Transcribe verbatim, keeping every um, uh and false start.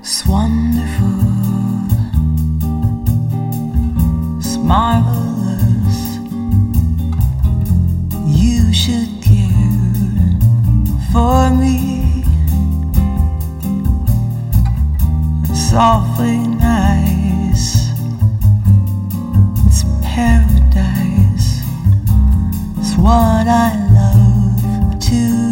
It's wonderful, it's marvelous. You should care for me. It's awfully nice. It's paradise. It's what I love to